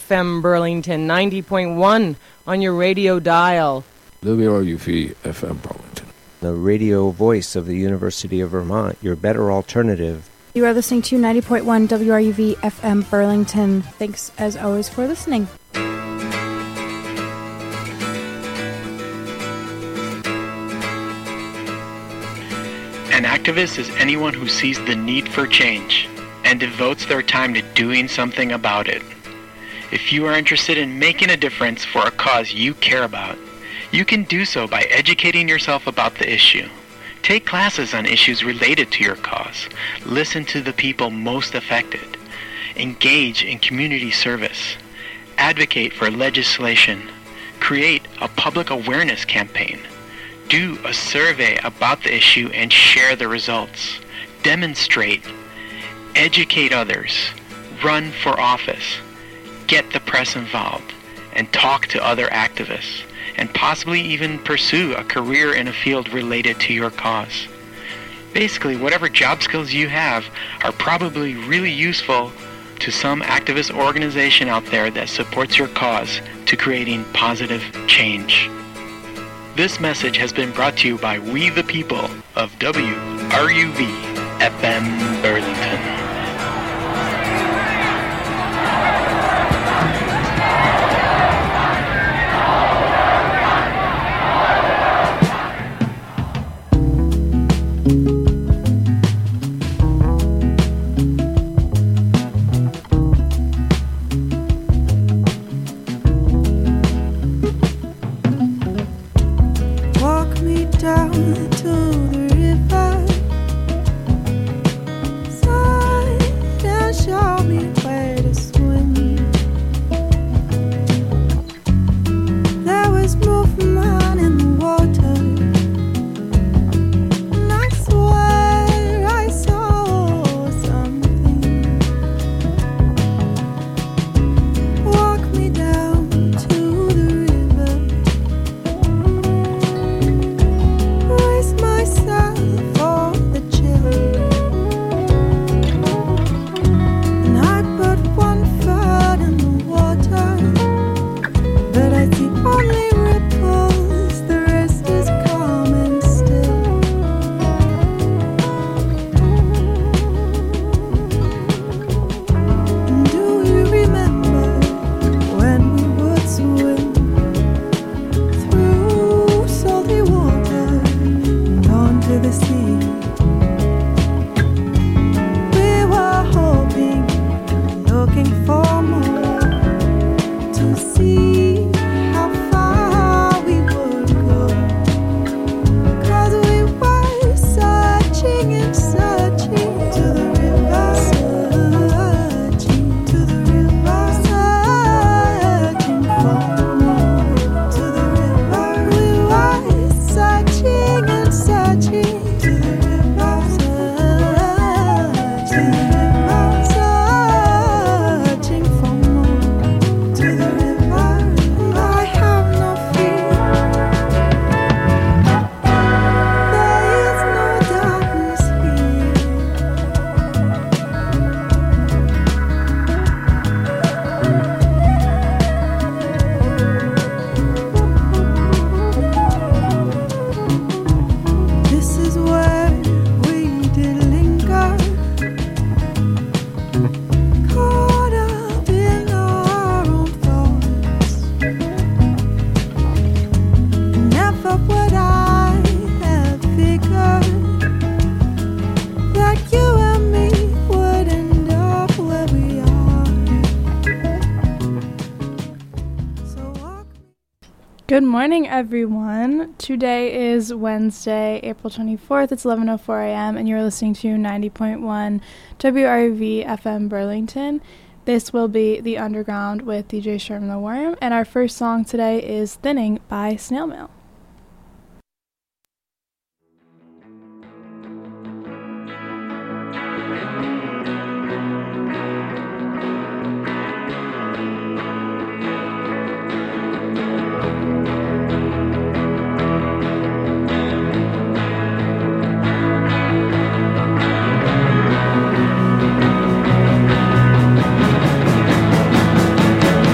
FM Burlington, 90.1 on your radio dial. WRUV FM Burlington, the radio voice of the University of Vermont, your better alternative. You are listening to 90.1 WRUV FM Burlington. Thanks, as always, for listening. An activist is anyone who sees the need for change and devotes their time to doing something about it. If you are interested in making a difference for a cause you care about, you can do so by educating yourself about the issue. Take classes on issues related to your cause. Listen to the people most affected. Engage in community service. Advocate for legislation. Create a public awareness campaign. Do a survey about the issue and share the results. Demonstrate. Educate others. Run for office. Get the press involved. And talk to other activists. And possibly even pursue a career in a field related to your cause. Basically, whatever job skills you have are probably really useful to some activist organization out there that supports your cause to creating positive change. This message has been brought to you by We the People of WRUV FM Burlington. Good morning, everyone. Today is Wednesday, April 24th. It's 11:04 a.m., and you're listening to 90.1 WRUV FM Burlington. This will be The Underground with DJ Sherman the Worm, and our first song today is Thinning by Snail Mail.